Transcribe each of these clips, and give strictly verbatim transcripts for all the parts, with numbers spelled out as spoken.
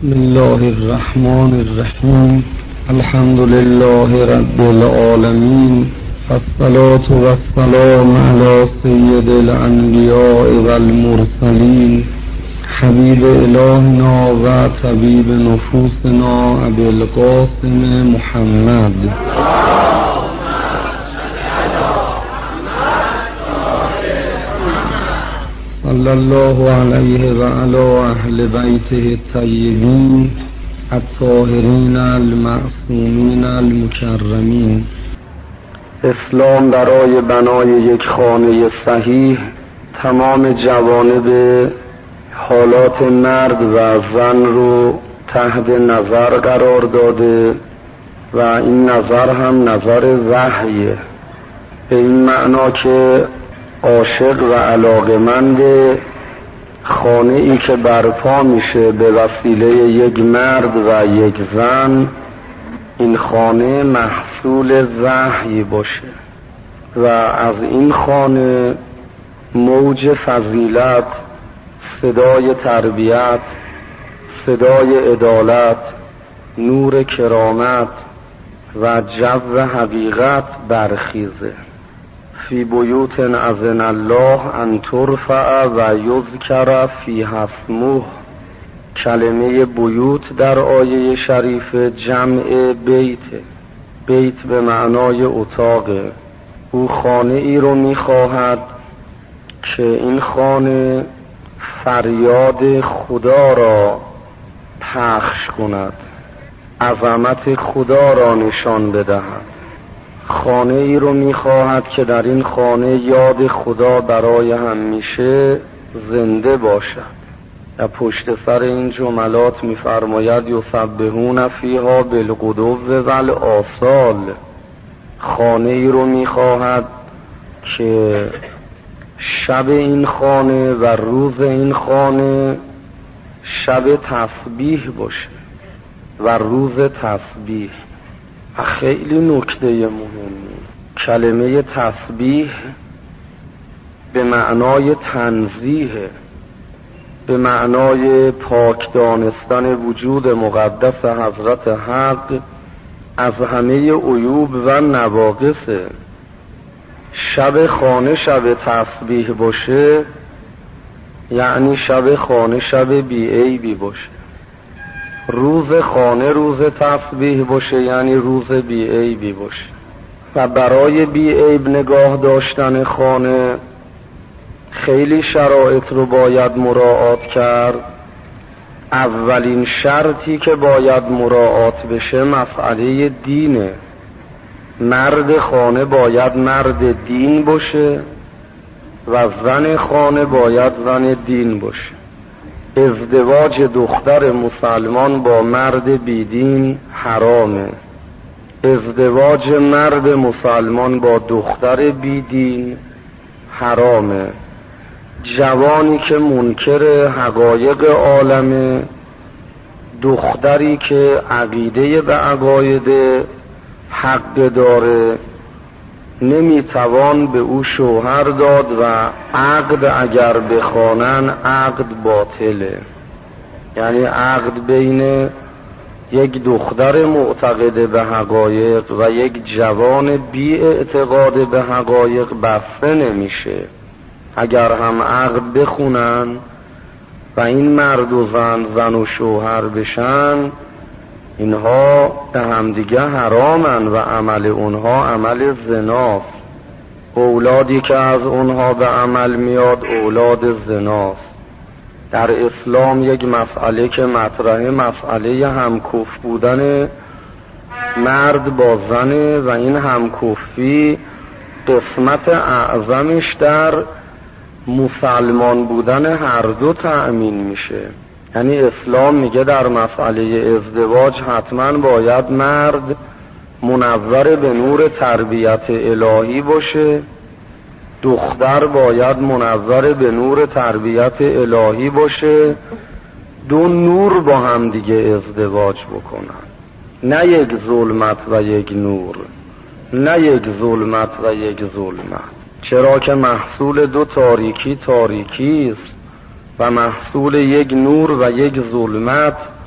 بسم الله الرحمن الرحیم. الحمد لله رب العالمین، والصلاة والسلام علی سید الانبیاء والمرسلین، حبیب الهنا و طبیب نفوسنا ابی القاسم محمد. صلی الله علیه و علی اهل بیته الطیبین الطاهرین المعصومین المکرمین. اسلام برای بنای یک خانه صحیح تمام جوانب حالات مرد و زن رو تحت نظر قرار داده و این نظر هم نظر وحیه، به این معنا که عاشق و علاقمند خانه ای که برپا میشه به وسیله یک مرد و یک زن، این خانه محصول وحی باشه و از این خانه موج فضیلت، صدای تربیت، صدای عدالت، نور کرامت و جو حقیقت برخیزه. فی بیوت اذن الله ان ترفع و یذکر فیها اسمه. کلمه بیوت در آیه شریف جمع بیت، بیت به معنای اتاق. او خانه ای رو میخواهد که این خانه فریاد خدا را پخش کند، عظمت خدا را نشان بدهد. خانه ای رو میخواهد که در این خانه یاد خدا برای همیشه زنده باشد. و پشت سر این جملات میفرماید یسبحون فیها بالغدو والآصال. خانه ای رو میخواهد که شب این خانه و روز این خانه شب تسبیح باشه و روز تسبیح. خیلی نکته مهمی، کلمه تسبیح به معنای تنزیه، به معنای پاک دانستن وجود مقدس حضرت حق از همه عیوب و نواقصه. شب خانه شب تسبیح باشه یعنی شب خانه شب بی عیبی باشه. روز خانه روز تسبیح باشه یعنی روز بی عیبی باشه. و برای بی عیب نگاه داشتن خانه خیلی شرایط رو باید مراعات کرد. اولین شرطی که باید مراعات بشه مسئله دینه. مرد خانه باید مرد دین باشه و زن خانه باید زن دین باشه. ازدواج دختر مسلمان با مرد بیدین حرامه. ازدواج مرد مسلمان با دختر بیدین حرامه. جوانی که منکر حقایق عالمه، دختری که عقیده به عقاید حق داره، نمیتوان به او شوهر داد و عقد اگر بخوانن عقد باطله. یعنی عقد بین یک دختر معتقد به حقایق و یک جوان بی اعتقاد به حقایق بسته نمیشه. اگر هم عقد بخونن و این مرد و زن زن و شوهر بشن، اینها به همدیگه حرامن و عمل اونها عمل زناست. اولادی که از اونها به عمل میاد اولاد زناست. در اسلام یک مسئله که مطرحه مسئله همکف بودن مرد با زنه و این همکفی قسمت اعظمش در مسلمان بودن هر دو تأمین میشه. یعنی اسلام میگه در مسئله ازدواج حتما باید مرد منور به نور تربیت الهی باشه، دختر باید منور به نور تربیت الهی باشه، دو نور با هم دیگه ازدواج بکنن، نه یک ظلمت و یک نور، نه یک ظلمت و یک ظلمت. چرا که محصول دو تاریکی تاریکی است و محصول یک نور و یک ظلمت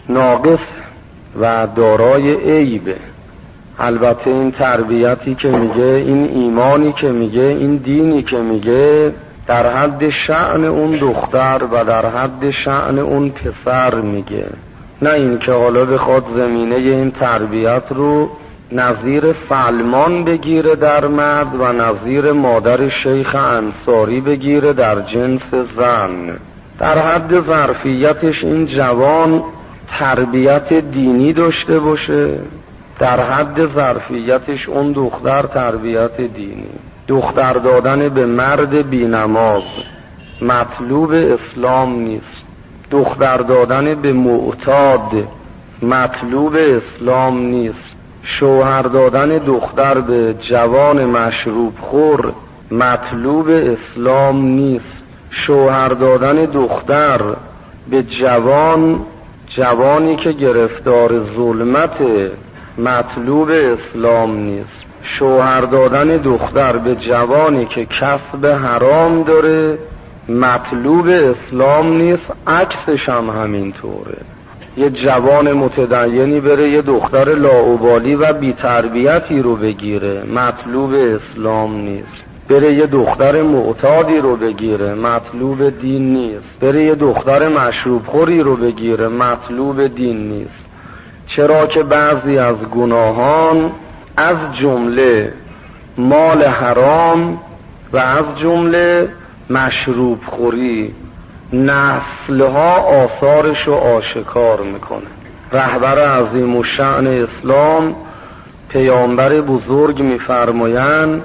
ناقص و دارای عیبه. البته این تربیتی که میگه، این ایمانی که میگه، این دینی که میگه در حد شأن اون دختر و در حد شأن اون پسر میگه، نه این که حالا بخواد زمینه این تربیت رو نظیر سلمان بگیره در مرد و نظیر مادر شیخ انصاری بگیره در جنس زن. در حد ظرفیتش این جوان تربیت دینی داشته باشه، در حد ظرفیتش اون دختر تربیت دینی. دختر دادن به مرد بینماز مطلوب اسلام نیست، دختر دادن به معتاد مطلوب اسلام نیست، شوهر دادن دختر به جوان مشروب خور مطلوب اسلام نیست، شوهر دادن دختر به جوان جوانی که گرفتار ظلمت مطلوب اسلام نیست، شوهر دادن دختر به جوانی که کسب حرام داره مطلوب اسلام نیست، عکسش هم همینطوره. یه جوان متدینی بره یه دختر لاابالی و بی تربیتی رو بگیره مطلوب اسلام نیست، بره یه دختر معتادی رو بگیره مطلوب دین نیست، بره یه دختر مشروب خوری رو بگیره مطلوب دین نیست. چرا که بعضی از گناهان از جمله مال حرام و از جمله مشروب خوری نسلها آثارش رو آشکار میکنه. رهبر عظیم الشأن اسلام پیامبر بزرگ میفرمایند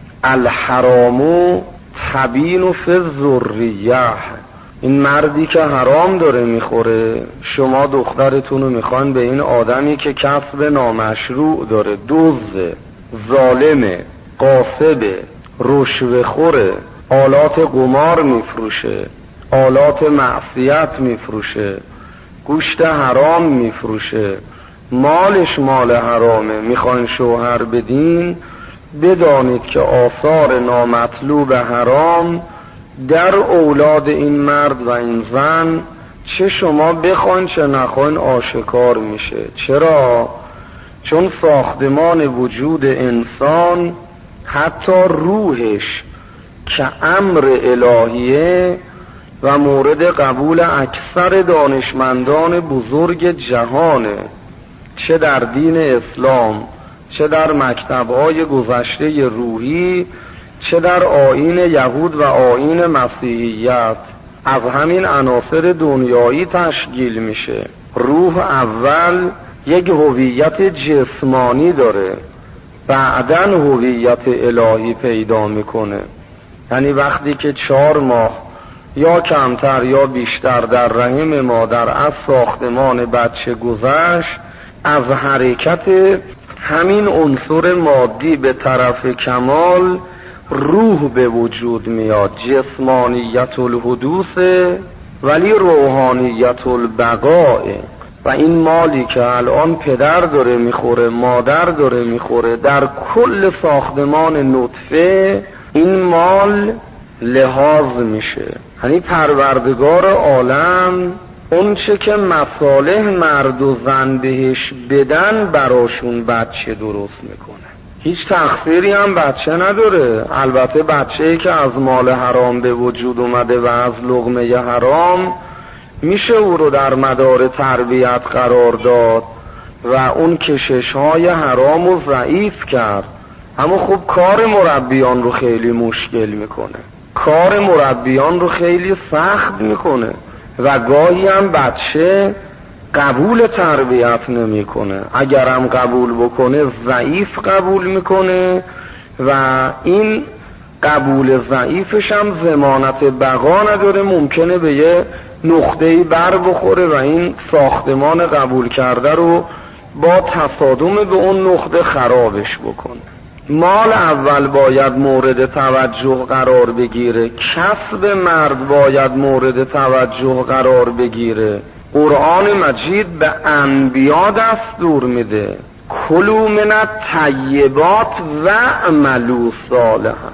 الحرامو تبین فی الذریه، این مردی که حرام داره میخوره، شما دخترتون رو میخوان به این آدمی که کسب نامشروع داره، دزد، ظالمه، غاصبه، رشوه خوره، آلات قمار میفروشه، آلات معصیت میفروشه، گوشت حرام میفروشه، مالش مال حرامه، میخوان شوهر بدین، بدانید که آثار نامطلوب حرام در اولاد این مرد و این زن چه شما بخواین چه نخواین آشکار میشه. چرا؟ چون ساختمان وجود انسان حتی روحش که امر الهیه و مورد قبول اکثر دانشمندان بزرگ جهانه، چه در دین اسلام چه در مکتب‌های گذشته روحی چه در آیین یهود و آیین مسیحیت، از همین عناصر دنیایی تشکیل میشه. روح اول یک هویت جسمانی داره، بعداً هویت الهی پیدا میکنه. یعنی وقتی که چهار ماه یا کمتر یا بیشتر در رحم مادر از ساختمان بچه گذشت، از حرکت همین عنصر مادی به طرف کمال روح به وجود میاد. جسمانیت الحدوث ولی روحانیت البقاء. و این مالی که الان پدر داره میخوره، مادر داره میخوره، در کل ساختمان نطفه این مال لحاظ میشه. یعنی پروردگار عالم اون چه که مصالح مرد و زن بهش بدن براشون بچه درست میکنه. هیچ تقصیری هم بچه نداره. البته بچه‌ای که از مال حرام به وجود اومده و از لقمه حرام میشه او رو در مدار تربیت قرار داد و اون کشش‌های حرام رو ضعیف کرد، اما خب کار مربیان رو خیلی مشکل میکنه، کار مربیان رو خیلی سخت میکنه و گاهی هم بچه قبول تربیت نمیکنه، اگر هم قبول بکنه ضعیف قبول میکنه و این قبول ضعیفش هم ضمانت بقا نداره، ممکنه به یه نقطه‌ای بر بخوره و این ساختمان قبول کرده رو با تصادم به اون نقطه خرابش بکنه. مال اول باید مورد توجه قرار بگیره، کسب مرد باید مورد توجه قرار بگیره. قرآن مجید به انبیا دستور میده کلوا من الطیبات و اعملوا صالحا.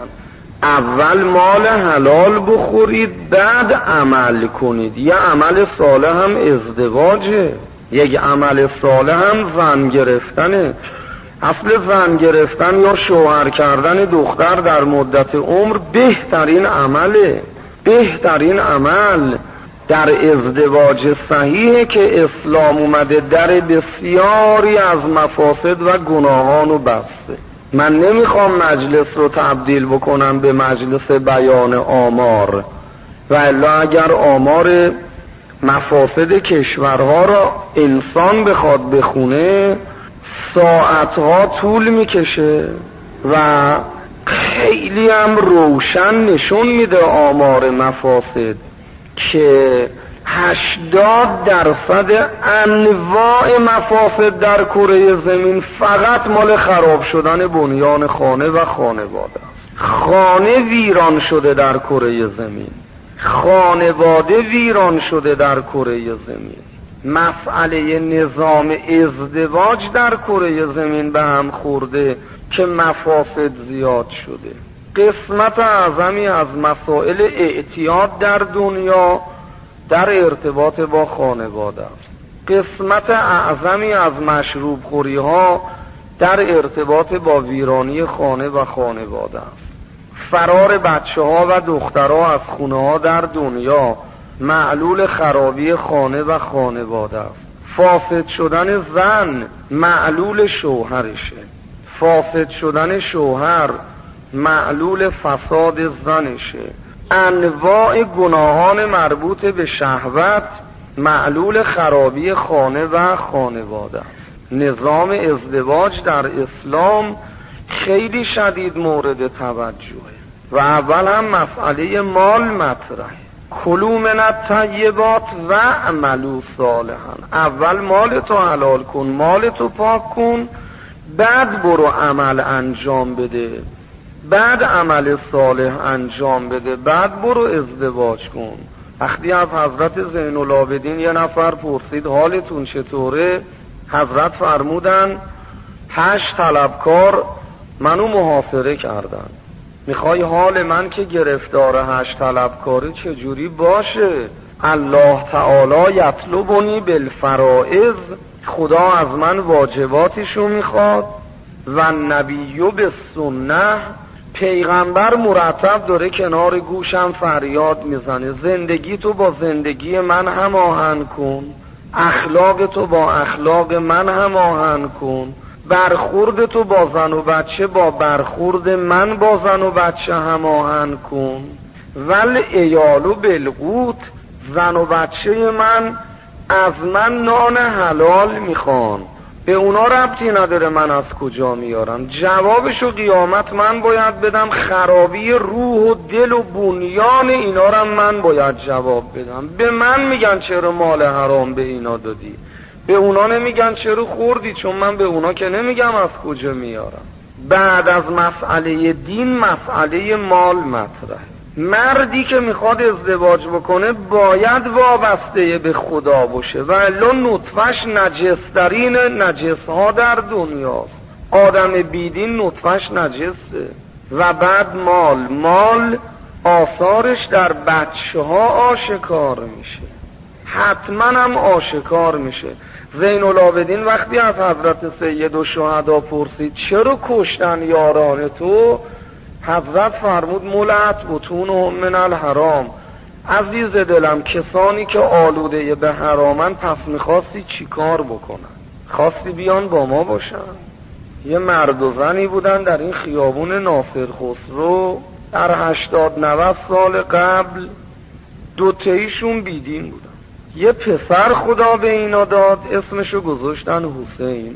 اول مال حلال بخورید بعد عمل کنید. یه عمل صالح هم ازدواجه. یک عمل صالح هم زن گرفتنه. اصل زن گرفتن یا شوهر کردن دختر در مدت عمر بهترین عمله. بهترین عمل در ازدواج صحیحه که اسلام اومده در بسیاری از مفاسد و گناهان رو بسته. من نمیخوام مجلس رو تبدیل بکنم به مجلس بیان آمار، و الا اگر آمار مفاسد کشورها را انسان بخواد بخونه ساعتها طول میکشه و خیلی هم روشن نشون میده آمار مفاسد که هشتاد درصد انواع مفاسد در کره زمین فقط مال خراب شدن بنیان خانه و خانواده است. خانه ویران شده در کره زمین، خانواده ویران شده در کره زمین. مسئله نظام ازدواج در کره زمین به هم خورده که مفاسد زیاد شده. قسمت اعظمی از مسائل اعتیاد در دنیا در ارتباط با خانواده است. قسمت اعظمی از مشروب خوری ها در ارتباط با ویرانی خانه و خانواده است. فرار بچه ها و دخترها از خونه ها در دنیا معلول خرابی خانه و خانواده است. فاسد شدن زن معلول شوهرشه. فاسد شدن شوهر معلول فساد زنشه. انواع گناهان مربوط به شهوت معلول خرابی خانه و خانواده است. نظام ازدواج در اسلام خیلی شدید مورد توجهه و اول هم مسئله مال مطرحه. کلوا من الطیبات و اعملوا صالحا. اول مالتو حلال کن، مالتو پاک کن، بعد برو عمل انجام بده، بعد عمل صالح انجام بده، بعد برو ازدواج کن. وقتی از حضرت زین العابدین یه نفر پرسید حالتون چطوره، حضرت فرمودن هشت طلبکار منو محاصره کردن. میخوای حال من که گرفتار هشت طلبکاری چجوری باشه؟ الله تعالی یطلبنی بالفرائض، خدا از من واجباتشو میخواد، و نبی بالسنه، پیغمبر مرتب داره کنار گوشم فریاد میزنه زندگی تو با زندگی من هماهنگ کن، اخلاق تو با اخلاق من هماهنگ کن، برخورد تو با زن و بچه با برخورد من با زن و بچه هماهنگ کن. ول ایالو بالقوت، زن و بچه من از من نان حلال میخوان، به اونا ربطی نداره من از کجا میارم. جوابشو قیامت من باید بدم، خرابی روح و دل و بنیان اینا رو من باید جواب بدم. به من میگن چرا مال حرام به اینا دادی، به اونا نمیگن چرا خوردی، چون من به اونا که نمیگم از کجا میارم. بعد از مسئله دین مسئله مال مطرحه. مردی که میخواد ازدواج بکنه باید وابسته به خدا باشه و الا نطفش نجسترین نجس ها در دنیاست. آدم بیدین نطفش نجسه. و بعد مال مال آثارش در بچه ها آشکار میشه، حتما هم آشکار میشه. زین العابدین وقتی از حضرت سید الشهدا پرسید چرا کشتن یاران تو، حضرت فرمود ملعت بطونهم من الحرام. عزیز دلم کسانی که آلوده به حرامن پس میخواستی چی کار بکنن؟ خواستی بیان با ما باشن؟ یه مرد و زنی بودن در این خیابون ناصر خسرو در هشتاد نود سال قبل، دوتایشون بیدین بودن. یه پسر خدا به اینا داد، اسمشو گذاشتن حسین.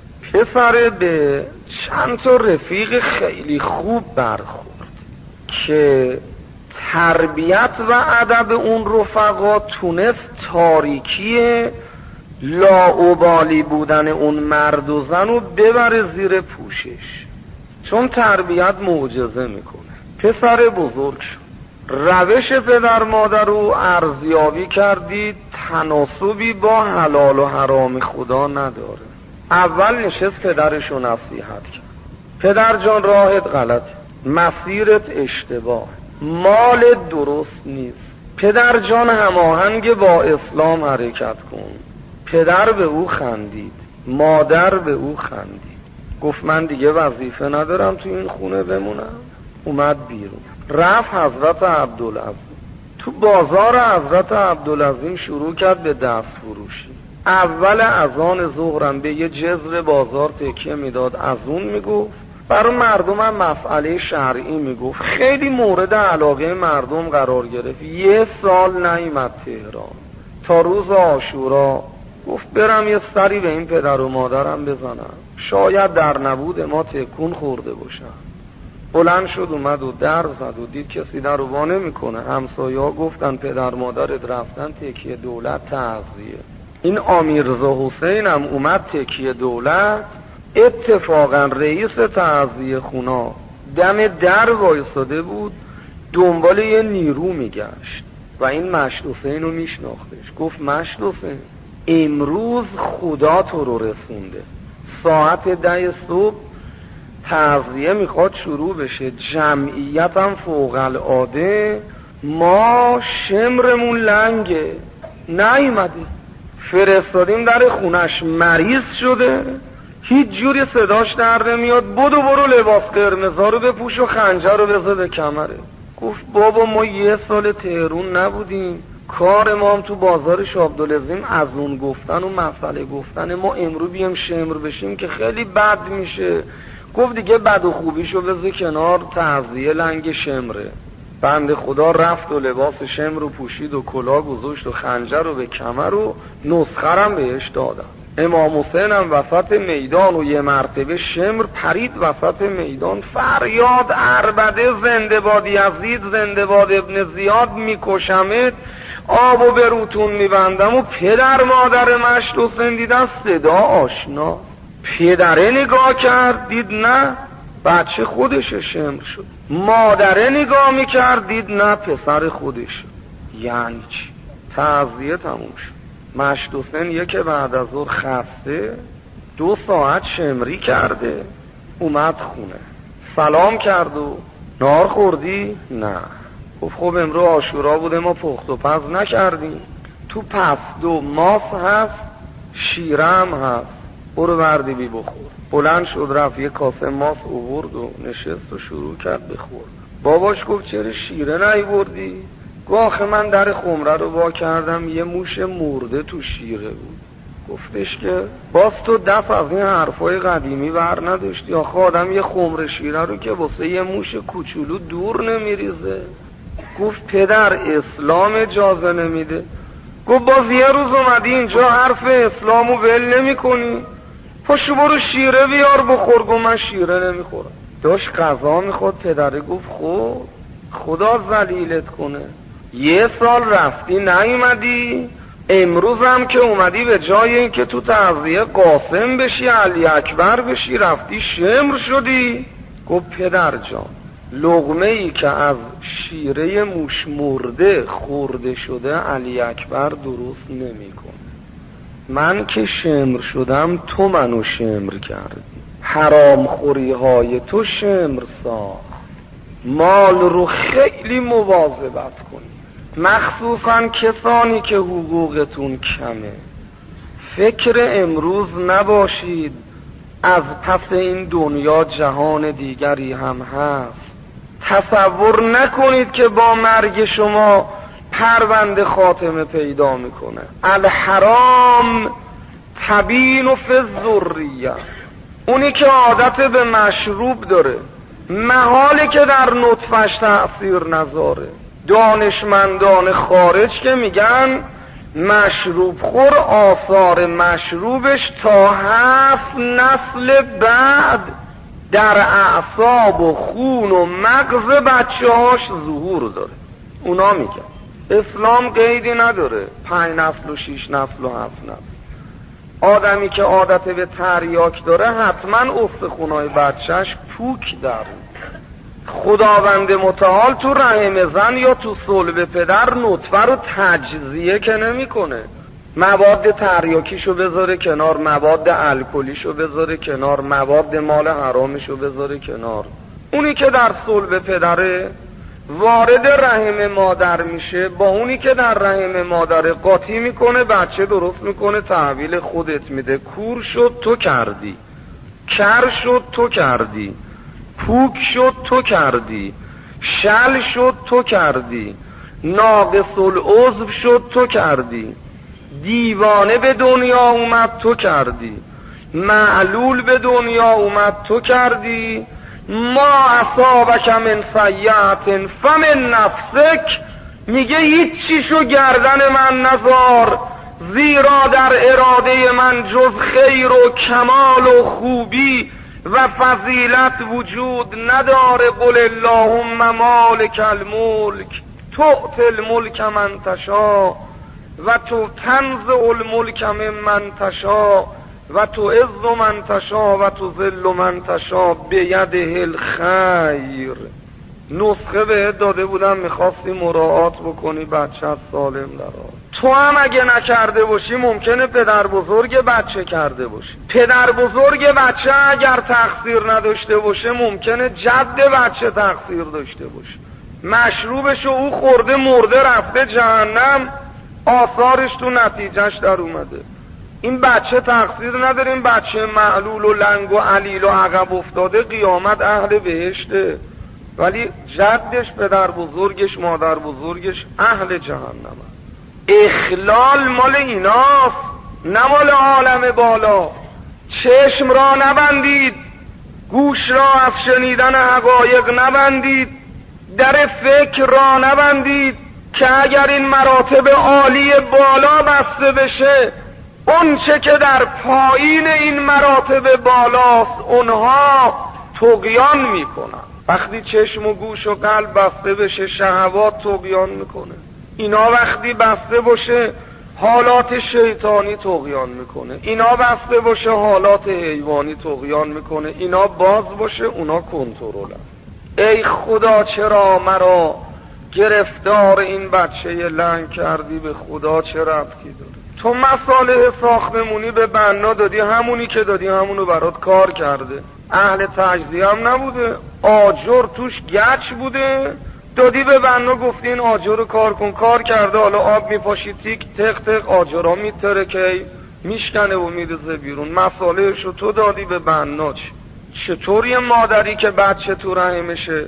پسر به چند تا رفیق خیلی خوب برخورد که تربیت و ادب اون رفقا تونست تاریکی لاابالی بودن اون مرد و زن رو ببره زیر پوشش، چون تربیت معجزه میکنه. پسر بزرگ شد، روش پدر مادر رو ارزیابی کردید تناسبی با حلال و حرام خدا نداره. اول نشست پدرشو نصیحت کرد، پدر جان راهت غلط، مسیرت اشتباه، مال درست نیست، پدر جان هماهنگ با اسلام حرکت کن، پدر به او خندید، مادر به او خندید. گفت من دیگه وظیفه ندارم تو این خونه بمونم. اومد بیرون، رفت حضرت عبدالعظیم. تو بازار حضرت عبدالعظیم شروع کرد به دست فروشی. اول اذان ظهرم به یه جزر بازار تکیه میداد، از اون میگفت، برای مردم هم مسئله شرعی میگفت. خیلی مورد علاقه مردم قرار گرفت. یه سال نیامد تهران تا روز عاشورا. گفت برم یه سری به این پدر و مادرم بزنم، شاید در نبود ما تکون خورده باشم. بلند شد اومد و در زد و دید کسی در رو وا نمیکنه. همسایه‌ها گفتن پدر مادرت رفتن تکیه دولت تعزیه. این آمیرزا حسین هم اومد تکیه دولت. اتفاقا رئیس تعزیه خونا دم در وایساده بود، دنبال یه نیرو میگشت و این مشت حسین رو میشناختش. گفت مشت حسین، امروز خدا تو رو رسونده، ساعت ده صبح تعزیه میخواد شروع بشه، جمعیت هم فوق العاده، ما شمرمون لنگه نیومده. فرستادیم در خونش، مریض شده، هیچ جوری صداش در نمیاد. بدو برو لباس قرمزا رو بپوش و خنجر رو بذار به کمره. گفت بابا ما یه سال تهرون نبودیم، کار ما هم تو بازار عبدالعظیم از اون گفتن و مسئله گفتن، ما امرو بیم شمر بشیم که خیلی بد میشه. گفت دیگه بد و خوبیشو بذار کنار، تعزیه لنگ شمره. بنده خدا رفت و لباس شمر رو پوشید و کلاه گذاشت و خنجر رو به کمر و نسخرم بهش دادم. امام حسین هم وسط میدان و یه مرتبه شمر پرید وسط میدان، فریاد عربده زنده باد یزید، زنده باد ابن زیاد، میکشمت، آبو به روتون میبندم. و پدر مادر مشت حسین دیدن صدا آشنا، پدره نگاه کرد دید نه بچه خودشه شمر شد، مادره نگاه میکرد دید نه پسر خودشه. یعنی چی؟ تعزیه تموم شد. مشت حسین یک بعد از ظهر خسته دو ساعت شمری کرده اومد خونه، سلام کرد و نهار خوردی؟ نه. گفت خب امروز عاشورا بوده ما پخت و پز نکردیم، تو پس دو ماس هست، شیره هم هست، برو بردی بی بخور. بلند شد رفت یه کاسه ماس اوورد و نشست و شروع کرد بخور. باباش گفت چرا شیره نیوردی؟ گفت آخه من در خمره رو وا کردم یه موش مرده تو شیره بود. گفتش که باز تو دست از این حرفای قدیمی ور نداشتی، آخه آدم یه خمره شیره رو که واسه یه موش کوچولو دور نمیریزه. گفت پدر اسلام اجازه نمیده. گفت باز یه روز اومدی اینجا حرف اسلامو ول نمی کنی، پاشو برو شیره بیار بخور. گفت من شیره نمیخورم. داشت غذا میخورد، پدره گفت خب خدا ذلیلت کنه، یه سال رفتی نیومدی، امروز هم که اومدی به جای این که تو تعزیه قاسم بشی علی اکبر بشی رفتی شمر شدی. گفت پدر جان لقمه ای که از شیره موش مرده خورده شده علی اکبر درست نمی کنه. من که شمر شدم تو منو شمر کردی، حرام خوری های تو شمر ساخت. مال رو خیلی مواظبت کنی، مخصوصا کسانی که حقوقتون کمه. فکر امروز نباشید از پس این دنیا جهان دیگری هم هست. تصور نکنید که با مرگ شما پرونده خاتمه پیدا میکنه. الحرام تبین فی الذریه. اونی که عادت به مشروب داره محاله که در نطفش تأثیر نذاره. دانشمندان خارج که میگن مشروب خور آثار مشروبش تا هفت نسل بعد در اعصاب و خون و مغز بچه هاش ظهور داره. اونا میگن اسلام قیدی نداره، پنج نسل و شیش نسل و هفت نسل. آدمی که عادت به تریاک داره حتما استخونای بچهش پوک داره. خداوند متعال تو رحم زن یا تو صلب پدر نطفه رو تجزیه که نمی کنه. مواد تریاکیشو بذاره کنار، مواد الکلیشو بذاره کنار، مواد مال حرامشو بذاره کنار. اونی که در صلب پدره وارد رحم مادر میشه، با اونی که در رحم مادر قاطی میکنه، بچه درست میکنه، تحویل خودت میده. کور شد تو کردی، کر شد تو کردی، پوک شد تو کردی، شل شد تو کردی، ناقص العضو شد تو کردی، دیوانه به دنیا اومد تو کردی، معلول به دنیا اومد تو کردی. ما اصابک من سیئة فمن نفسک، میگه هیچ چیشو گردن من نذار، زیرا در اراده من جز خیر و کمال و خوبی و فضیلت وجود نداره. قل اللهم مالک الملک تؤتی الملک من تشاء و تو تنزع الملک ممن تشاء و تو عز من تشاء و تو ذل من تشاء بیده الخیر. نسخه بهت داده بودم، میخواستی مراعات بکنی، بچه سالم درآ. تو هم اگه نکرده باشی ممکنه پدر بزرگ بچه کرده باشی. پدر بزرگ بچه اگر تقصیر نداشته باشه ممکنه جد بچه تقصیر داشته باشه. مشروبشو او خورده مرده رفته جهنم، آثارش تو نتیجهش در اومده. این بچه تقصیر نداره، این بچه معلول و لنگ و علیل و عقب افتاده قیامت اهل بهشته، ولی جدش پدر بزرگش مادر بزرگش اهل جهنم. اخلال مال ایناست، نه مال عالم بالا. چشم را نبندید، گوش را از شنیدن حقایق نبندید، در فکر را نبندید که اگر این مراتب عالی بالا بسته بشه، اون چه که در پایین این مراتب بالاست اونها طغیان میکنن. وقتی چشم و گوش و قلب بسته بشه شهوات طغیان میکنه. اینا وقتی بسته باشه حالات شیطانی طغیان میکنه. اینا بسته باشه حالات حیوانی طغیان میکنه. اینا باز باشه اونا کنترلن. ای خدا چرا مرا گرفتار این بچه لنگ کردی؟ به خدا چه ربطی داره؟ تو مصالح ساختمونی به بنا دادی، همونی که دادی همونو برات کار کرده. اهل تجزیه هم نبوده، آجر توش گچ بوده، دادی به بنا گفتی این آجر رو کار کن، کار کرده. حالا آب میپاشی تیک تق تق آجرها میترکه میشکنه و میرزه بیرون. مصالحشو تو دادی به بنا. چطور یه مادری که بچه تو رحمشه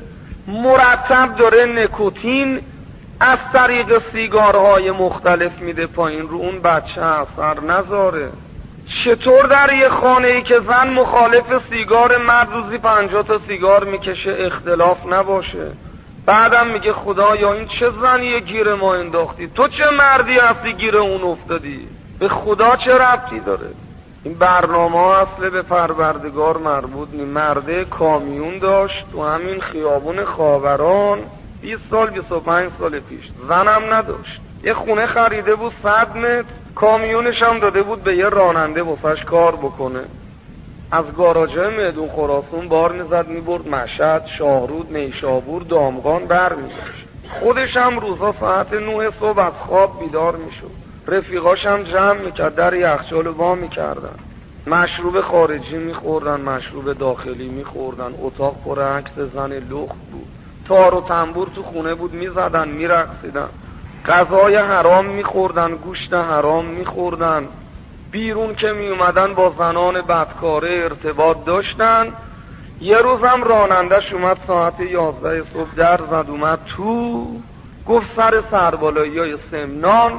مرتب داره نکوتین از طریق سیگارهای مختلف میده پایین، رو اون بچه اثر نذاره؟ چطور در یه خانه ای که زن مخالف سیگار، مرد روزی پنجاه تا سیگار میکشه، اختلاف نباشه؟ بعدم میگه خدایا این چه زنیه گیر ما انداختی، تو چه مردی هستی گیر اون افتادی؟ به خدا چه ربطی داره؟ این برنامه ها اصل به پروردگار مربوط نی. مرده کامیون داشت تو همین خیابون خاوران بیست سال بیست و پنج سال پیش، زنم نداشت. یه خونه خریده بود صد متر، کامیونش هم داده بود به یه راننده واسش کار بکنه. از گاراژهای میدون خراسان بار میزد میبرد مشهد، شاهرود، نیشابور، دامغان بر میداشت. خودش هم روزا ساعت نه صبح از خواب بیدار میشد، رفیقاش هم جمع میکرد، در یخچال وا میکردن، مشروب خارجی میخوردن، مشروب داخلی میخوردن، اتاق پر عکس زن لخت بود، تار و تنبور تو خونه بود میزدن میرقصیدن، غذای حرام میخوردن، گوشت حرام میخوردن، بیرون که میومدن با زنان بدکاره ارتباط داشتن. یه روزم رانندش اومد ساعت یازده صبح در زد اومد تو، گفت سر سربالایی های سمنان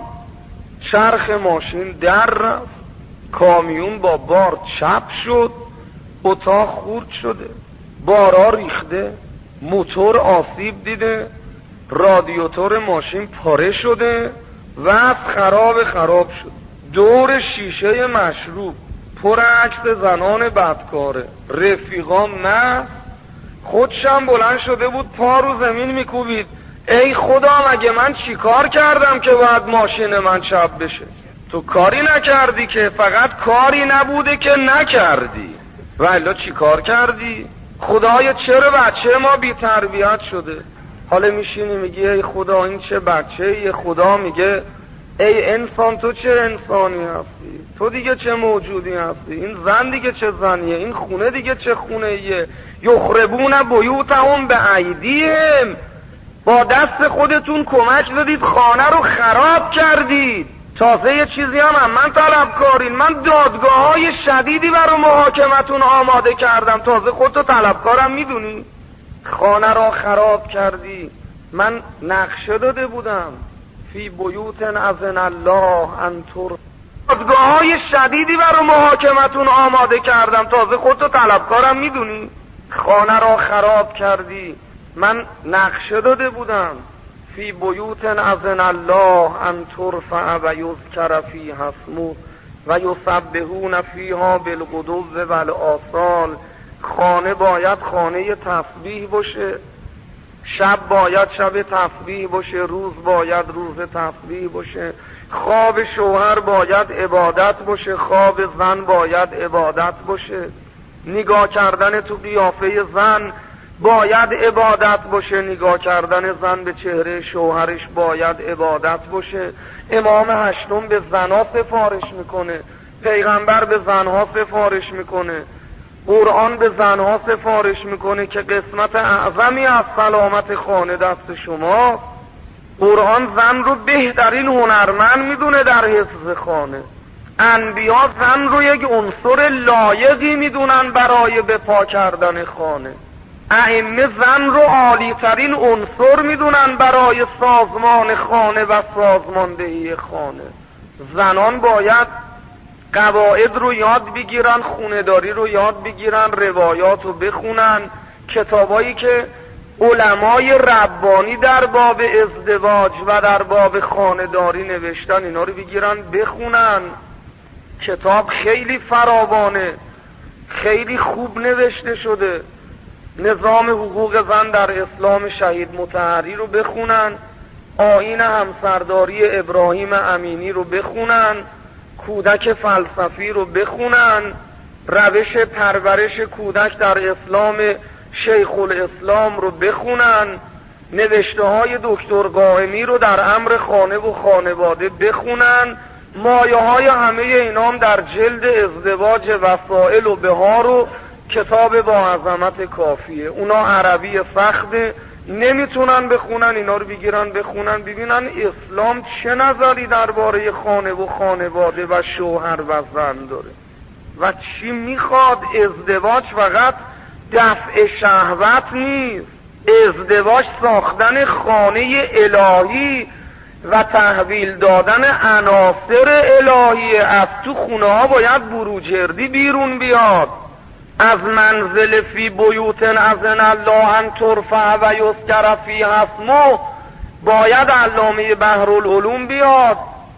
چرخ ماشین در رفت، کامیون با بار چپ شد، اتاق خورد شده، بارا ریخته، موتور آسیب دیده، رادیاتور ماشین پاره شده، وضع خراب خراب شد. دور شیشه مشروب پر عکس زنان بدکاره، رفیقام نه، خودشم بلند شده بود پا رو زمین میکوبید، ای خدا مگه من چی کار کردم که باید ماشین من چپ بشه؟ تو کاری نکردی که، فقط کاری نبوده که نکردی، والا چی کار کردی؟ خدایا چرا بچه ما بی تربیت شده؟ حالا میشینی میگی ای خدا این چه بچه یه؟ خدا میگه ای انسان تو چه انسانی هستی؟ تو دیگه چه موجودی هستی؟ این زن دیگه چه زنیه؟ این خونه دیگه چه خونه ایه؟ یخربون بیوتهم به ایدیهم، با دست خودتون کمک دادید خانه رو خراب کردید. تازه یه چیزی هم, هم من طلبکارین، من دادگاه های شدیدی برای محاکمتون آماده کردم، تازه خودتو طلبکارم میدونی؟ خانه را خراب کردی. من نقشه داده بودم فی بیوت اذن الله ان ترفع، دادگاه های شدیدی برای محاکمتون آماده کردم، تازه خودتو طلبکارم میدونی؟ خانه را خراب کردی. من نقشه داده بودم فی بیوت اذن الله ان ترفع و یذکر فیها اسمه و یسبحون فیها بالغدو والآصال. خانه باید خانه تسبیح باشه، شب باید شب تسبیح باشه، روز باید روز تسبیح باشه، خواب شوهر باید عبادت باشه، خواب زن باید عبادت باشه، نگاه کردن تو قیافه زن باید عبادت باشه، نگاه کردن زن به چهره شوهرش باید عبادت باشه. امام هشتم به زنها سفارش میکنه، پیغمبر به زنها سفارش میکنه، قرآن به زنها سفارش میکنه که قسمت اعظمی از سلامت خانه دست شما. قرآن زن رو بهترین هنرمند میدونه در حفظ خانه. انبیا زن رو یک عنصر لایقی میدونن برای به پا کردن خانه. ائمه زن رو عالی ترین عنصر میدونن برای سازمان خانه و سازماندهی خانه. زنان باید قواعد رو یاد بگیرن، خونه‌داری رو یاد بگیرن، روایات رو بخونن، کتابایی که علمای ربانی در باب ازدواج و در باب خانه‌داری نوشتن اینا رو بگیرن بخونن. کتاب خیلی فراوانه، خیلی خوب نوشته شده. نظام حقوق زن در اسلام شهید مطهری رو بخونن، آیین همسرداری ابراهیم امینی رو بخونن، کودک فلسفی رو بخونن، روش پرورش کودک در اسلام شیخ الاسلام رو بخونن، نوشته های دکتر قائمی رو در امر خانه و خانواده بخونن. مایه های همه اینام در جلد ازدواج وسائل و بهار و کتاب با عظمت کافیه. اونا عربی سخته نمیتونن بخونن، اینا رو بگیرن بخونن ببینن اسلام چه نظری درباره خانه و خانواده و شوهر و زن داره و چی میخواد. ازدواج فقط دفع شهوت نیست، ازدواج ساختن خانه الهی و تحویل دادن عناصر الهی. از تو خونه ها باید بروجردی بیرون بیاد. از منزل فی بیوت اذن الله ان ترفع و یذکر فیها اسمه باید علامه بحرالعلوم بیاد،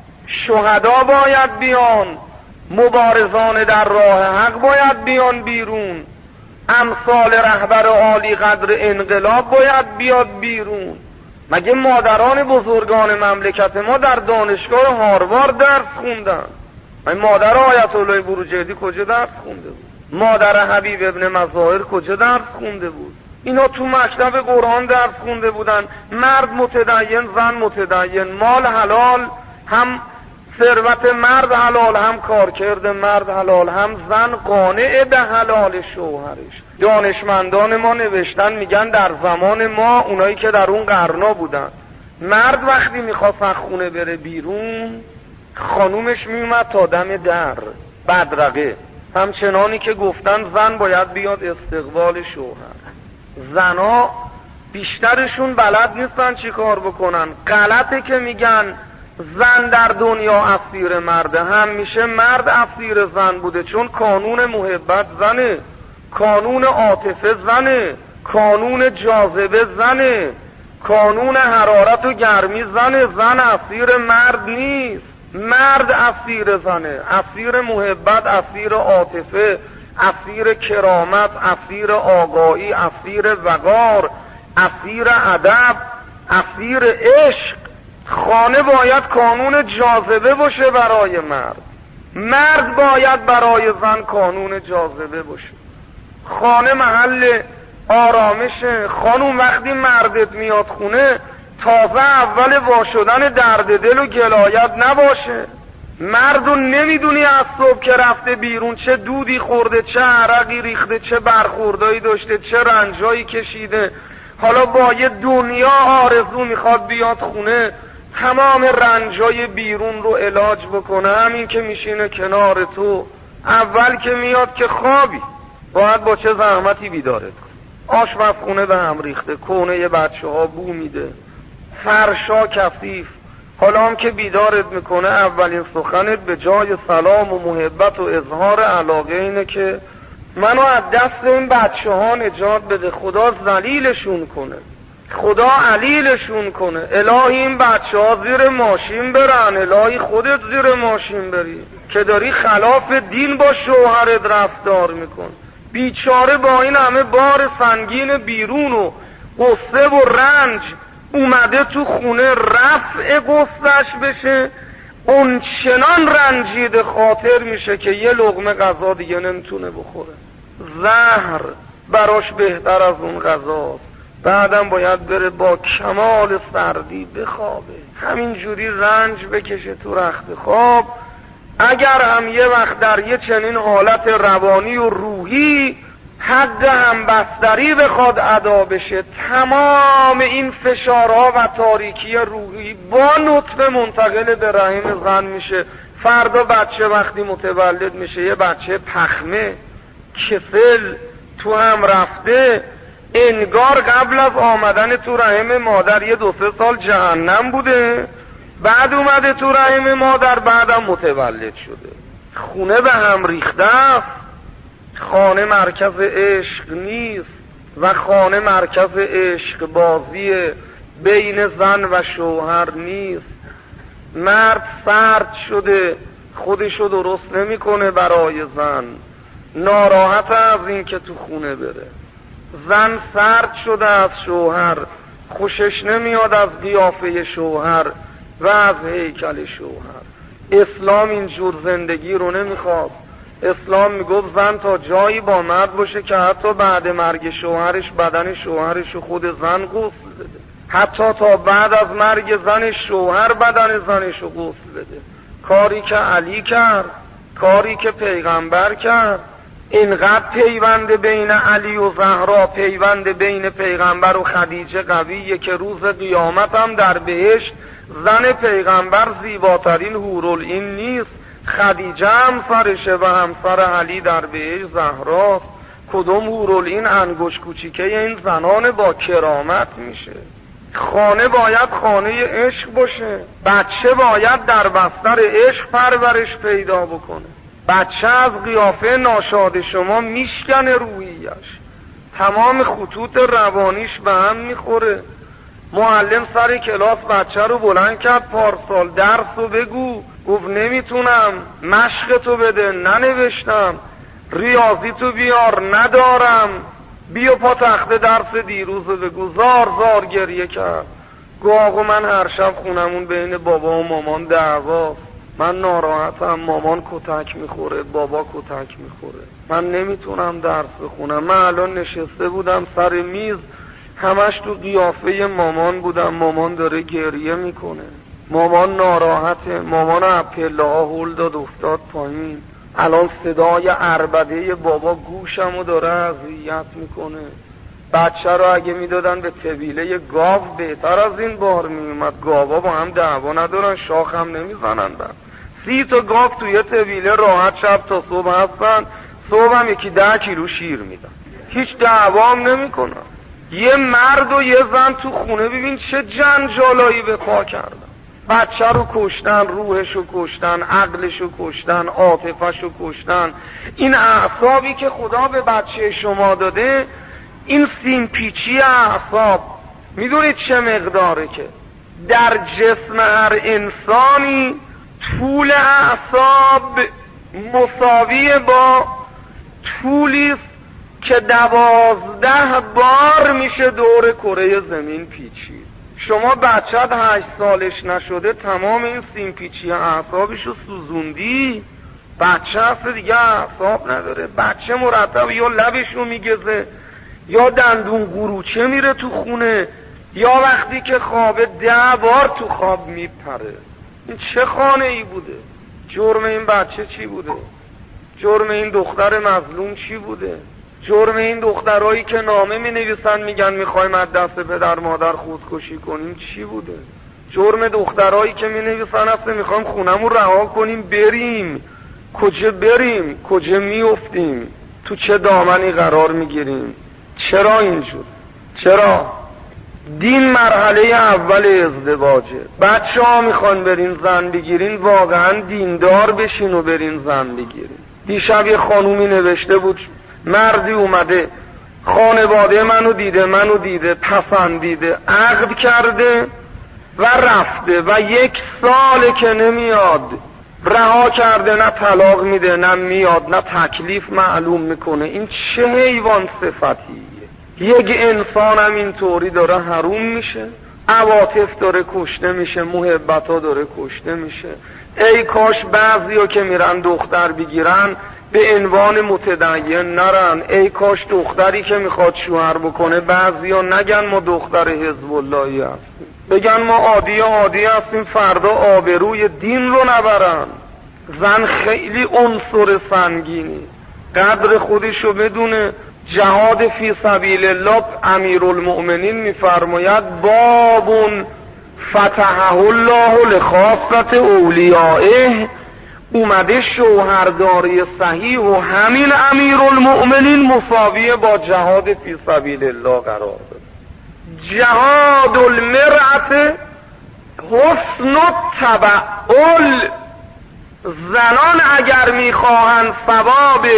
شهدا باید بیان، مبارزان در راه حق باید بیان بیرون، امثال رهبر عالی قدر انقلاب باید بیاد بیرون. مگه مادران بزرگان مملکت ما در دانشگاه هاروارد درس خوندن؟ مگه مادر آیت الله بروجردی کجا درس خونده بود؟ مادر حبیب ابن مظاهر کجا درس خونده بود؟ اینا تو مکتب قرآن درس خونده بودن. مرد متدین، زن متدین، مال حلال، هم ثروت مرد حلال، هم کارکرد مرد حلال، هم زن قانع به حلال شوهرش. دانشمندان ما نوشتن میگن در زمان ما، اونایی که در اون قرنا بودن، مرد وقتی میخواست از خونه بره بیرون خانومش میومد تا دم در بدرقه، همچنانی که گفتن زن باید بیاد استقبال شوهر. زنا بیشترشون بلد نیستن چی کار بکنن. غلطه که میگن زن در دنیا اسیر مرده، همیشه مرد اسیر زن بوده، چون قانون محبت زنه، قانون عاطفه زنه، قانون جاذبه زنه، قانون حرارت و گرمی زنه. زن اسیر مرد نیست، مرد اسیر زنه، اسیر محبت، اسیر عاطفه، اسیر کرامت، اسیر آگاهی، اسیر وقار، اسیر ادب، اسیر عشق. خانه باید قانون جاذبه باشه برای مرد، مرد باید برای زن قانون جاذبه باشه. خانه محل آرامشه. خانوم وقتی مردت میاد خونه تازه اول وا شدن درد دل و گلایت نباشه. مردو نمیدونی از صبح که رفته بیرون چه دودی خورده، چه عرقی ریخته، چه برخوردایی داشته، چه رنجایی کشیده. حالا با یه دنیا آرزو میخواد بیاد خونه تمام رنجای بیرون رو علاج بکنه. همین که میشینه کنار تو، اول که میاد که خوابی، باید با چه زحمتی بیدارت کن. آشپزخونه به هم ریخته، کونه یه بچه ها بو میده، فرشا کثیف. حالا هم که بیدارت میکنه اولین سخنت به جای سلام و محبت و اظهار علاقه اینه که منو از دست این بچه ها نجات بده، خدا ذلیلشون کنه، خدا علیلشون کنه، الهی این بچه ها زیر ماشین برن، الهی خودت زیر ماشین بری که داری خلاف دین با شوهرت رفتار میکن. بیچاره با این همه بار سنگین بیرون و قصه و رنج اومده تو خونه، رفع قصهش بشه اون چنان رنجیده خاطر میشه که یه لقمه غذا دیگه نمیتونه بخوره. زهر براش بهتر از اون غذاست. بعدم باید بره با کمال سردی بخوابه، همینجوری رنج بکشه تو رخت خواب. اگر هم یه وقت در یه چنین حالت روانی و روحی حد همبستری بخواد ادا بشه، تمام این فشارها و تاریکی روحی با نطفه منتقل به رحم زن میشه. فردا بچه وقتی متولد میشه یه بچه پخمه، کسل، تو هم رفته، انگار قبل از آمدن تو رحم مادر یه دو سه سال جهنم بوده، بعد اومده تو رحم مادر، بعدم متولد شده. خونه به هم ریخته است. خانه مرکز عشق نیست و خانه مرکز عشق بازی بین زن و شوهر نیست. مرد سرد شده، خودشو درست نمیکنه برای زن، ناراحت از این که تو خونه بره. زن سرد شده از شوهر، خوشش نمیاد از قیافه شوهر و از هیکل شوهر. اسلام اینجور زندگی رو نمیخواد. اسلام میگفت زن تا جایی با مرد باشه که حتی بعد مرگ شوهرش بدن شوهرش رو خود زن غسل بده، حتی تا بعد از مرگ زن شوهر بدن زنش رو غسل بده. کاری که علی کرد، کاری که پیغمبر کرد. اینقدر پیوند بین علی و زهرا، پیوند بین پیغمبر و خدیجه قویه که روز قیامت هم در بهشت زن پیغمبر زیباترین حورالعین نیست، خدیجه همسرشه و همسر علی در بهشت زهراست. کدوم حورالعین انگشت کوچیکه این زنان با کرامت میشه. خانه باید خانه عشق باشه. بچه باید در بستر عشق پرورش پیدا بکنه. بچه از قیافه ناشاد شما میشکنه روحیش، تمام خطوط روانیش به هم میخوره. معلم سر کلاس بچه رو بلند کرد، پارسال درس رو بگو، گفت نمیتونم. مشق تو بده، ننوشتم. ریاضی تو بیار، ندارم. بیا پا تخته درس دیروز رو بگو. زار زار گریه کرد. گو آقا من هر شب خونمون بین بابا و مامان دعواست، من ناراحتم، مامان کتک میخوره، بابا کتک میخوره، من نمیتونم درس بخونم. من الان نشسته بودم سر میز، همش تو قیافه مامان بودم، مامان داره گریه میکنه، مامان ناراحته، مامان از پله ها هل داد افتاد پایین. الان صدای عربده بابا گوشمو داره اذیت میکنه. بچه رو اگه میدادن به طویله گاو بهتر از این بار میومد. گاوا با هم دعوا ندارن، شاخ هم نمیزنن. بعد سی تا گاو توی طویله راحت شب تا صبح هستن، صبح هم یکی ده کیلو شیر میدن، هیچ دعوا هم نمیکنن. یه مرد و یه زن تو خونه ببین چه جنجالایی به پا کردن. بچه رو کشتن، روحش رو کشتن، عقلش رو کشتن، عاطفش رو کشتن. این اعصابی که خدا به بچه شما داده، این سیمپیچی اعصاب میدونید چه مقداره که در جسم هر انسانی طول اعصاب مساوی با طولیست که دوازده بار میشه دور کره زمین پیچید. شما بچت هشت سالش نشده تمام این سیمپیچی اعصابشو سوزوندی، بچه هست دیگه اعصاب نداره. بچه مرتب یا لبشو میگزه یا دندون قروچه میره تو خونه، یا وقتی که خوابه ده بار تو خواب میپره. این چه خانه ای بوده؟ جرم این بچه چی بوده؟ جرم این دختر مظلوم چی بوده؟ جرم این دخترایی که نامه می نویسن میگن میخوایم از دست پدر مادر خودکشی کنیم چی بوده؟ جرم دخترایی که می نویسن اصلا میخوایم خونمون رها کنیم بریم، کجا بریم؟ کجا میافتیم؟ تو چه دامنی قرار میگیریم؟ چرا اینجور؟ چرا؟ دین مرحله اول ازدواجه. بچه ها میخوان برین زن بگیرین، واقعا دیندار بشین و برین زن بگیرین. دیشب یه خانومی نوشته بود مردی اومده خانواده منو دیده منو دیده پسندیده عقد کرده و رفته و یک ساله که نمیاد، رها کرده، نه طلاق میده نه میاد نه تکلیف معلوم میکنه. این چه حیوان صفتیه؟ یک انسان هم اینطوری داره حروم میشه، عواطف داره کشته میشه، محبت ها داره کشته میشه. ای کاش بعضیا که میرن دختر بگیرن به عنوان متدین نرن. ای کاش دختری که میخواد شوهر بکنه بعضیا نگن ما دختر حزب اللهی هستیم، بگن ما عادی عادی هستیم، فردا آبروی دین رو نبرن. زن خیلی عنصر سنگینی، قدر خودشو بدونه. جهاد فی سبیل الله امیرالمؤمنین میفرماید بابون فتحه الله لخاصة اولیائه، اومده شوهرداری صحیح و همین امیرالمؤمنین مساویه با جهاد فی سبیل الله قرار داد. جهاد المرأة حسن التبعل، زنان اگر میخواهند ثواب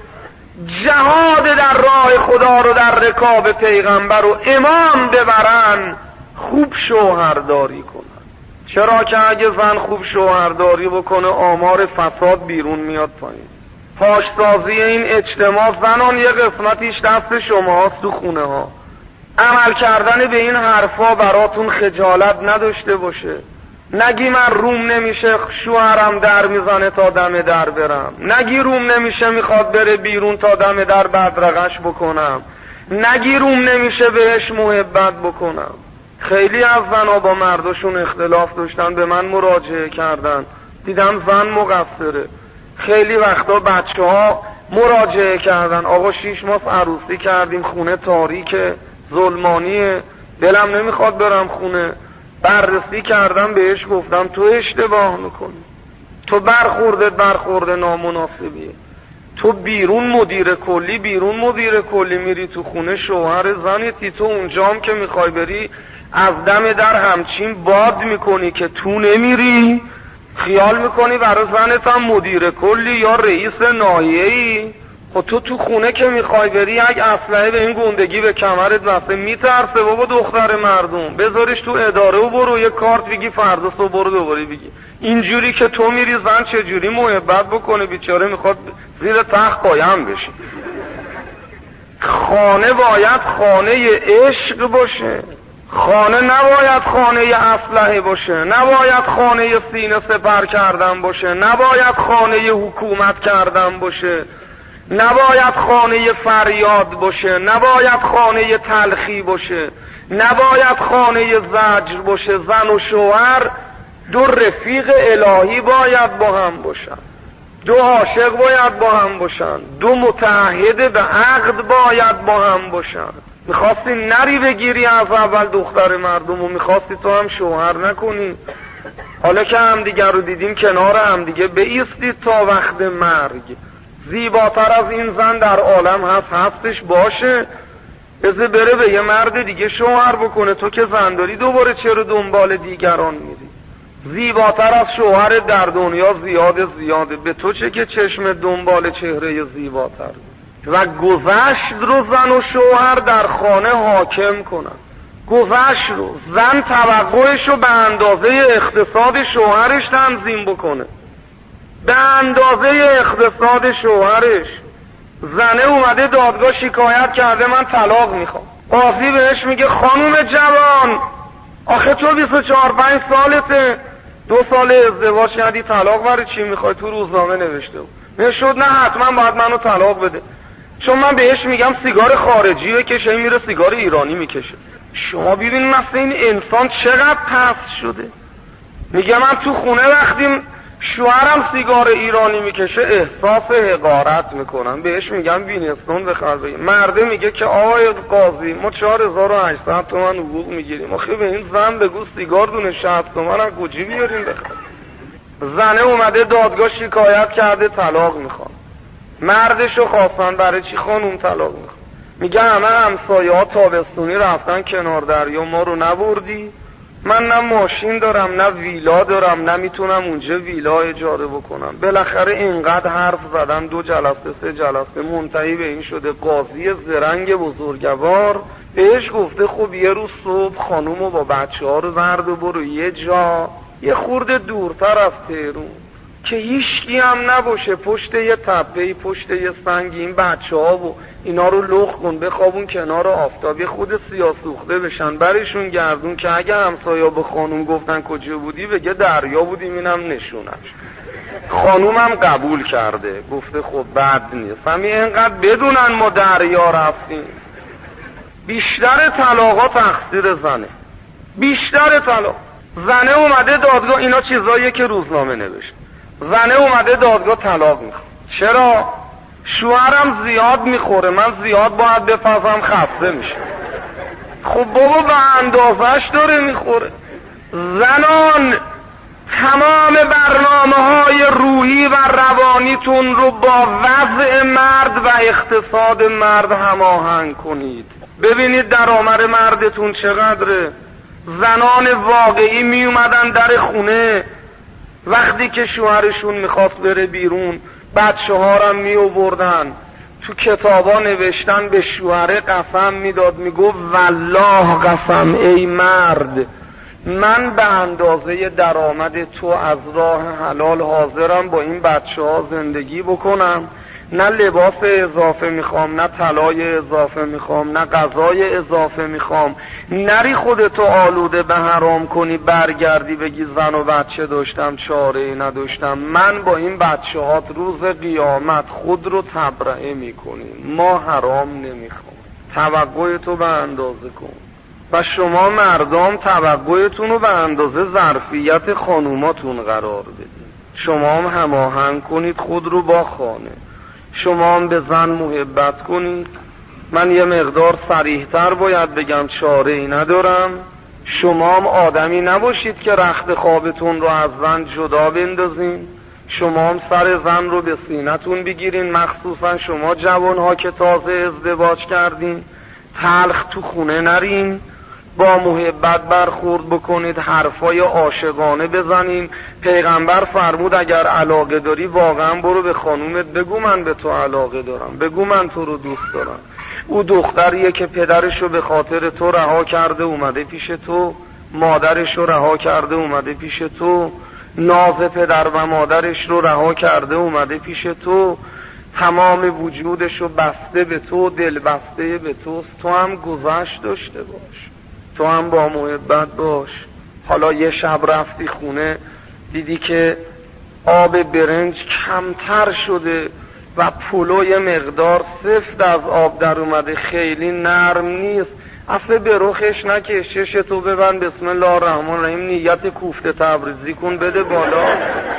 جهاد در راه خدا رو در رکاب پیغمبر و امام ببرن خوب شوهرداری کنن. چرا که اگه زن خوب شوهرداری بکنه آمار فساد بیرون میاد پایین. پاشسازی این اجتماع زنان یه قسمتیش دست شماست تو خونه ها. عمل کردن به این حرفا براتون خجالت نداشته باشه. نگی من روم نمیشه شوهرم در میزنه تا دم در برم، نگی روم نمیشه میخواد بره بیرون تا دم در بدرقش بکنم، نگی روم نمیشه بهش محبت بکنم. خیلی از زنها با مرداشون اختلاف داشتن، به من مراجعه کردن، دیدم زن مقصره. خیلی وقتا بچه ها مراجعه کردن آقا شیش ماه عروسی کردیم خونه تاریکه ظلمانیه دلم نمیخواد برم خونه. بررسی کردم بهش گفتم تو اشتباه میکنی، تو برخوردت برخورد نامناسبیه. تو بیرون مدیر کلی بیرون مدیر کلی میری تو خونه شوهر زنیتی، تو اونجام که میخوای بری از دم در همچین باد میکنی که تو نمیری، خیال میکنی برای زنت هم مدیر کلی یا رئیس ناحیه‌ای. خب تو تو خونه که میخوای بری یک اسلحه به این گندگی به کمرت بسته میترسه بابا دختر مردم، بذارش تو اداره و برو یه کارت بگی فردا صبح برو دوباره بگی. اینجوری که تو میری زن چجوری محبت بکنه؟ بیچاره میخواد زیر تخت قایم بشه. خانه باید خانه عشق باشه، خانه نباید خانه اسلحه باشه، نباید خانه سینه سپر کردن باشه، نباید خانه حکومت کردن باشه، نباید خانه فریاد باشه، نباید خانه تلخی باشه، نباید خانه زجر باشه. زن و شوهر دو رفیق الهی باید با هم باشن، دو عاشق باید با هم باشن، دو متعهد به عقد باید با هم باشن. میخواستی نری بگیری از اول دختر مردم و میخواستی تو هم شوهر نکنی، حالا که همدیگر رو دیدیم کنار همدیگه بایستید تا وقت مرگ. زیباتر از این زن در عالم هست هستش باشه، بذار بره به یه مرد دیگه شوهر بکنه. تو که زن داری دوباره چرا دنبال دیگران میری؟ زیباتر از شوهر در دنیا زیاده زیاده، به تو چه که چشم دنبال چهره زیباتر. و گذشت رو زن و شوهر در خانه حاکم کنن. گذشت رو زن توقعش رو به اندازه اقتصاد شوهرش تنظیم بکنه، به اندازه اقتصاد شوهرش. زنه اومده دادگاه شکایت کرده من طلاق میخوام، قاضی بهش میگه خانوم جوان آخه تو بیست و چهار پنج سالته، دو سال ازدواج کردی، طلاق برای چی میخوای؟ تو روزنامه نوشته بود. نشد نه حتما باید منو طلاق بده، چون من بهش میگم سیگار خارجی بکشه میره سیگار ایرانی میکشه. شما ببین مثل این انسان چقدر پست شده. میگه من تو خونه وقتی شوهرم سیگار ایرانی میکشه احساس حقارت میکنم، بهش میگم وینستون بخر بگیم. مرده میگه که آقای قاضی ما چهار هزار و هشتصد تومن حقوق میگیریم، آخه به این زن بگو سیگار دونه شصت تومن از کجا بیاریم بخر. زنه اومده دادگاه شکایت کرده طلاق میخوام، مردشو خواستن برای چی خانوم طلاق میخوام؟ میگه همه همسایه ها تابستونی رفتن کنار دریا ما رو نبردی، من نه ماشین دارم نه ویلا دارم نه میتونم اونجا ویلا اجاره بکنم. بالاخره اینقدر حرف زدن، دو جلسه سه جلسه، منتهی به این شده قاضی زرنگ بزرگوار بهش گفته خب یه روز صبح خانومو با بچه ها رو برد و برو یه جا یه خورده دورتر از تهرون که هیچکی هم نباشه، پشت یه تپهی پشت یه سنگی، این بچه ها و اینا رو لخ کن بخوابون کنار آفتاب، یه خود سیاه سوخته بشن، برشون گردون که اگه همسایا به خانوم گفتن کجا بودی بگه دریا بودیم اینم نشونش. خانومم قبول کرده، گفته خب بد نیست، همین اینقدر بدونن ما دریا رفتیم. بیشتر طلاقا تقصیر زنه، بیشتر طلاق. زنه اومده دادگاه، اینا چیزاییه که روزنامه نوشت، زنه اومده دادگاه طلاق میخواد. چرا؟ شوهرم زیاد میخوره، من زیاد باید بپزم خسته میشه. خب بابا به اندازش داره میخوره. زنان تمام برنامه های روحی و روانیتون رو با وضع مرد و اقتصاد مرد هماهنگ کنید، ببینید درآمد مردتون چقدره. زنان واقعی می اومدن در خونه وقتی که شوهرشون میخواست بره بیرون، بچه ها رو می آوردن، تو کتابا نوشتن به شوهر قسم میداد، میگو والله قسم ای مرد من به اندازه درآمد تو از راه حلال حاضرم با این بچه ها زندگی بکنم، نه لباس اضافه میخوام، نه طلای اضافه میخوام، نه غذای اضافه میخوام. نری خودتو آلوده به حرام کنی برگردی بگی زن و بچه داشتم چاره ای نداشتم. من با این بچه هات روز قیامت خود رو تبرئه میکنیم، ما حرام نمیخوام. توقع تو به اندازه کن و شما مردم توقعتون رو به اندازه ظرفیت خانوماتون قرار بدید. شما هم هماهنگ کنید خود رو با خانه، شما هم به زن محبت کنید. من یه مقدار صریح‌تر باید بگم چاره ای ندارم. شما هم آدمی نباشید که رخت خوابتون رو از زن جدا بندازین، شما هم سر زن رو به سینتون بگیرین، مخصوصا شما جوانها که تازه ازدواج کردین. تلخ تو خونه نرین، با محبت برخورد بکنید، حرفای عاشقانه بزنین. پیغمبر فرمود اگر علاقه داری واقعا برو به خانومت بگو من به تو علاقه دارم، بگو من تو رو دوست دارم. او دختریه که پدرشو به خاطر تو رها کرده اومده پیش تو، مادرشو رها کرده اومده پیش تو، ناز پدر و مادرش رو رها کرده اومده پیش تو، تمام وجودشو بسته به تو، دل بسته به تو. تو هم گذشت داشته باش، تو هم با محبت باش. حالا یه شب رفتی خونه دیدی که آب برنج کمتر شده و پلو یه مقدار سفت از آب در اومده، خیلی نرم نیست، اصلا به رخش نکش، چشتو ببند بسم الله الرحمن الرحیم نیت کوفته تبریزی کن بده بالا،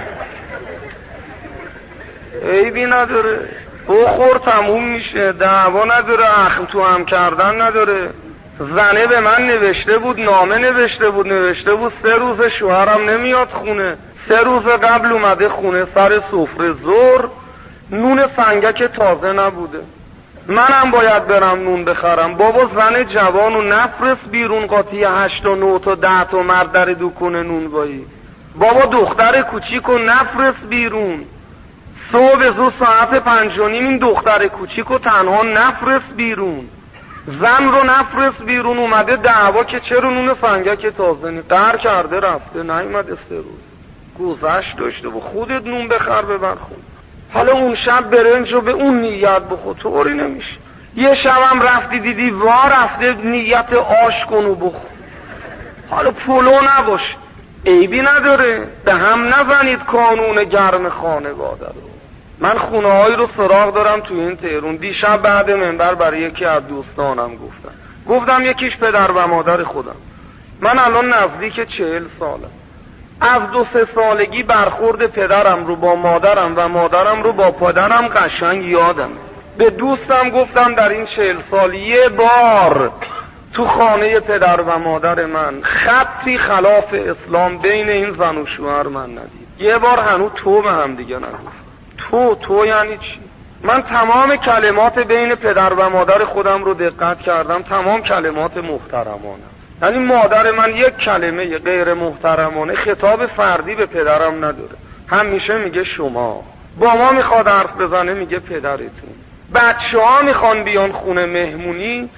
عیبی نداره، بخور تموم میشه، دعوا نداره، اخم تو هم کردن نداره. زنه به من نوشته بود، نامه نوشته بود، نوشته بود سه روز شوهرم نمیاد خونه. سه روز قبل اومده خونه سر سفره ظهر، نون سنگک تازه نبوده، منم باید برم نون بخرم. بابا زن جوانو نفرست بیرون قاطی هشت و نه تا ده تا مرد در دکونه نون بایی. بابا دختر کوچیکو نفرست بیرون، صبح زود ساعت پنج و نیم این دختر کوچیکو تنها نفرست بیرون، زن رو نفرست بیرون. اومده دعوا که چرا نون سنگک تازه نی، قهر کرده رفته نیومده سه روز، گذشت داشته و خودت نون بخر ببر خون. حالا اون شب برنج رو به اون نیت بخور، طوری نمیشه. یه شبم رفتی دیدی وا رفته نیت آش کن و بخور. حالا پلو نباش، عیبی نداره، به هم نزنید قانون گرم خانواده رو. من خونه هایی رو سراغ دارم تو این تهرون. دیشب بعد منبر برای یکی از دوستانم گفتم گفتم یکیش پدر و مادر خودم. من الان نزدیک چهل سالم، از دو سه سالگی برخورد پدرم رو با مادرم و مادرم رو با پدرم قشنگ یادم. به دوستم گفتم در این چهل سال یه بار تو خانه پدر و مادر من خطی خلاف اسلام بین این زن و شوهر من ندید. یه بار هنوز تو به هم دیگه نگفت. تو تو یعنی چی؟ من تمام کلمات بین پدر و مادر خودم رو دقت کردم، تمام کلمات محترمانه. یعنی مادر من یک کلمه غیر محترمانه خطاب فردی به پدرم نداره، همیشه میگه شما. با ما میخواد حرف بزنه میگه پدرتون. بچه ها میخوان بیان خونه مهمونی،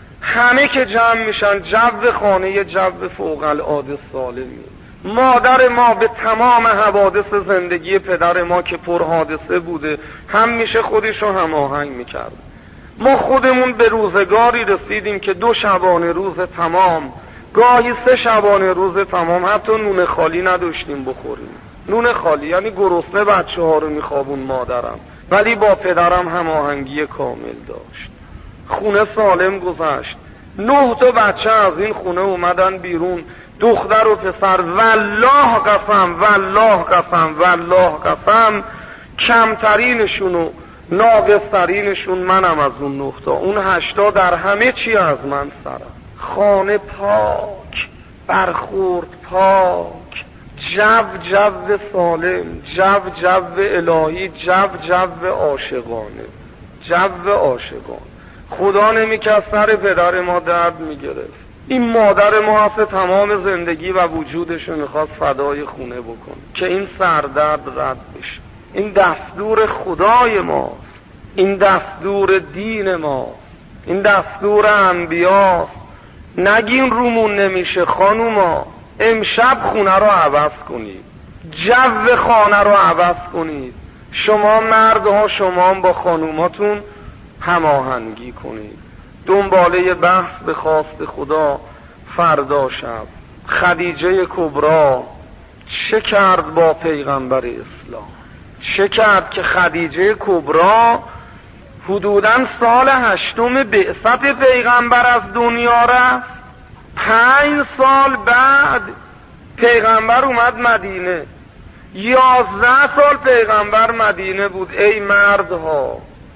همه که جمع میشن جو خانه جو فوق العاده سالمی. مادر ما به تمام حوادث زندگی پدر ما که پر حادثه بوده همیشه خودشو هماهنگ میکرد. ما خودمون به روزگاری رسیدیم که دو شبانه روز تمام، گاهی سه شبانه روز تمام حتی نون خالی نداشتیم بخوریم. نون خالی یعنی گرسنه بچه ها رو میخوابون مادرم، ولی با پدرم هماهنگی کامل داشت. خونه سالم گذشت. نه تا بچه از این خونه اومدن بیرون، دختر و پسر. والله قسم والله قسم والله قسم کمترینشون و ناقصترینشون منم از اون نه تا. اون هشتا در همه چی از من سرم. خانه پاک، برخورد پاک، جو جو سالم، جو جو الهی، جو جو عاشقانه، جو عاشقانه. خدا نمی‌کرد سر پدر ما درد میگرفت. این مادر ما اصلا تمام زندگی و وجودشو میخواست فدای خونه بکنه که این سردرد رد بشه. این دستور خدای ماست، این دستور دین ماست، این دستور انبیاست. نگین رومون نمیشه خانوما، امشب خونه رو عوض کنید، جو خانه رو عوض کنید. شما مردها شما با خانوماتون هماهنگی کنید. دنباله بحث به خواست خدا فردا شب. خدیجه کبرا چه کرد با پیغمبر اسلام؟ چه کرد که خدیجه کبرا حدوداً سال هشتم بعثت پیغمبر از دنیا رفت. پنج سال بعد پیغمبر اومد مدینه. یازده سال پیغمبر مدینه بود. ای مردها،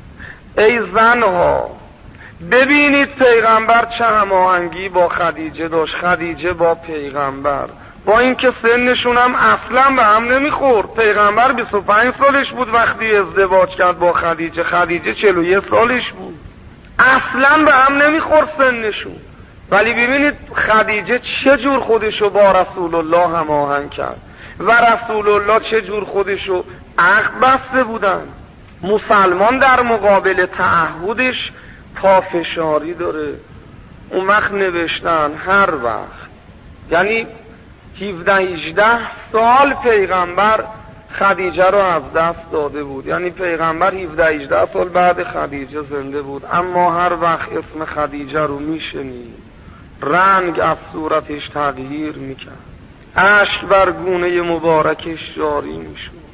ای زنها، ببینید پیغمبر چه هماهنگی با خدیجه داشت. خدیجه با پیغمبر، با اینکه سنشون هم اصلا به هم نمیخورد. پیغمبر بیست و پنج سالش بود وقتی ازدواج کرد با خدیجه، خدیجه چهل و یک سالش بود. اصلا به هم نمیخورد سنشون. ولی ببینید خدیجه چه جور خودشو با رسول الله هماهنگ کرد و رسول الله چه جور خودشو عقد بسته بودن. مسلمان در مقابل تعهدش پافشاری داره. اون وقت نوشتن هر وقت، یعنی هفده هجده سال پیغمبر خدیجه رو از دست داده بود. یعنی پیغمبر هفده هجده سال بعد خدیجه زنده بود، اما هر وقت اسم خدیجه رو میشنید رنگ از صورتش تغییر میکرد، اشک بر گونه مبارکش جاری میشد.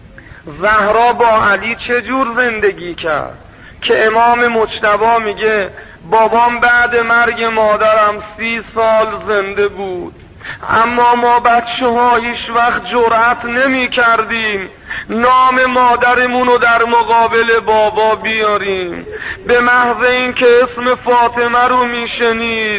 زهرا با علی چجور زندگی کرد که امام مجتبی میگه بابام بعد مرگ مادرم سی سال زنده بود، اما ما بچه ها هیچ وقت جرأت نمی کردیم نام مادرمون رو در مقابل بابا بیاریم. به محض اینکه اسم فاطمه رو میشنید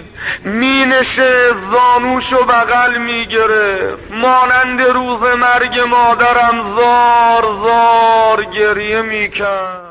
مینشه زانوشو بغل میگرفت، مانند روز مرگ مادرم زار زار گریه میکرد.